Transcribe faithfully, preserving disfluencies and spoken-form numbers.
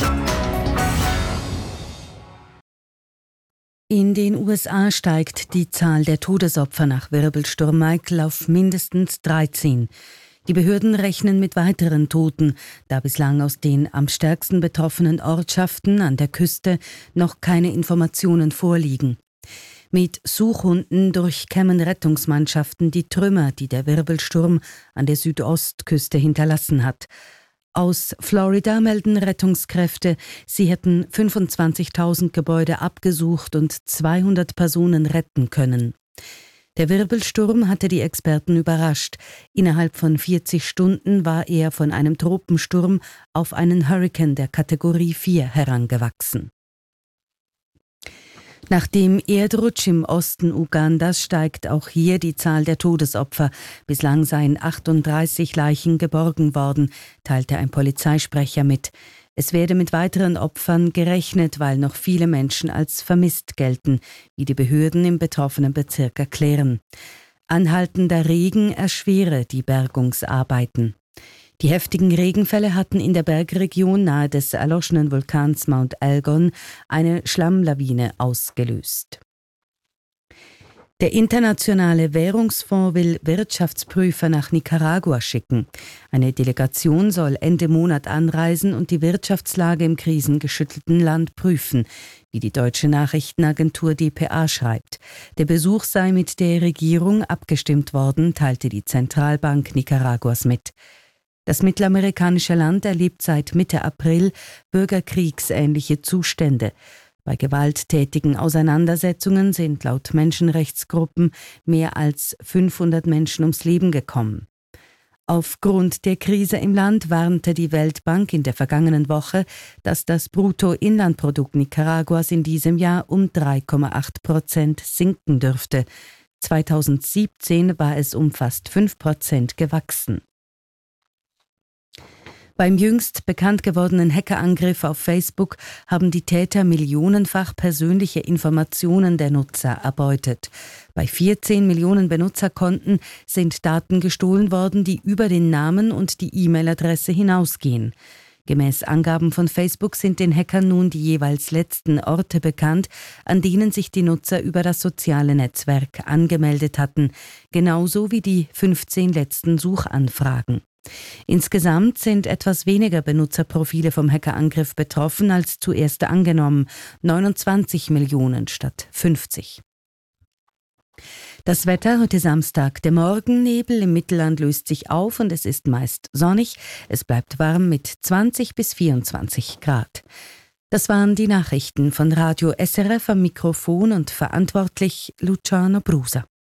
In den U S A steigt die Zahl der Todesopfer nach Wirbelsturm Michael auf mindestens dreizehn. Die Behörden rechnen mit weiteren Toten, da bislang aus den am stärksten betroffenen Ortschaften an der Küste noch keine Informationen vorliegen. Mit Suchhunden durchkämmen Rettungsmannschaften die Trümmer, die der Wirbelsturm an der Südostküste hinterlassen hat. Aus Florida melden Rettungskräfte, sie hätten fünfundzwanzigtausend Gebäude abgesucht und zweihundert Personen retten können. Der Wirbelsturm hatte die Experten überrascht. Innerhalb von vierzig Stunden war er von einem Tropensturm auf einen Hurrikan der Kategorie vier herangewachsen. Nach dem Erdrutsch im Osten Ugandas steigt auch hier die Zahl der Todesopfer. Bislang seien achtunddreißig Leichen geborgen worden, teilte ein Polizeisprecher mit. Es werde mit weiteren Opfern gerechnet, weil noch viele Menschen als vermisst gelten, wie die Behörden im betroffenen Bezirk erklären. Anhaltender Regen erschwere die Bergungsarbeiten. Die heftigen Regenfälle hatten in der Bergregion nahe des erloschenen Vulkans Mount Elgon eine Schlammlawine ausgelöst. Der Internationale Währungsfonds will Wirtschaftsprüfer nach Nicaragua schicken. Eine Delegation soll Ende Monat anreisen und die Wirtschaftslage im krisengeschüttelten Land prüfen, wie die deutsche Nachrichtenagentur D P A schreibt. Der Besuch sei mit der Regierung abgestimmt worden, teilte die Zentralbank Nicaraguas mit. Das mittelamerikanische Land erlebt seit Mitte April bürgerkriegsähnliche Zustände. Bei gewalttätigen Auseinandersetzungen sind laut Menschenrechtsgruppen mehr als fünfhundert Menschen ums Leben gekommen. Aufgrund der Krise im Land warnte die Weltbank in der vergangenen Woche, dass das Bruttoinlandprodukt Nicaraguas in diesem Jahr um drei Komma acht Prozent sinken dürfte. zweitausendsiebzehn war es um fast fünf Prozent gewachsen. Beim jüngst bekannt gewordenen Hackerangriff auf Facebook haben die Täter millionenfach persönliche Informationen der Nutzer erbeutet. Bei vierzehn Millionen Benutzerkonten sind Daten gestohlen worden, die über den Namen und die E-Mail-Adresse hinausgehen. Gemäß Angaben von Facebook sind den Hackern nun die jeweils letzten Orte bekannt, an denen sich die Nutzer über das soziale Netzwerk angemeldet hatten, genauso wie die fünfzehn letzten Suchanfragen. Insgesamt sind etwas weniger Benutzerprofile vom Hackerangriff betroffen als zuerst angenommen, neunundzwanzig Millionen statt fünfzig. Das Wetter heute Samstag. Der Morgennebel im Mittelland löst sich auf und es ist meist sonnig. Es bleibt warm mit zwanzig bis vierundzwanzig Grad. Das waren die Nachrichten von Radio S R F am Mikrofon und verantwortlich Luciano Brusa.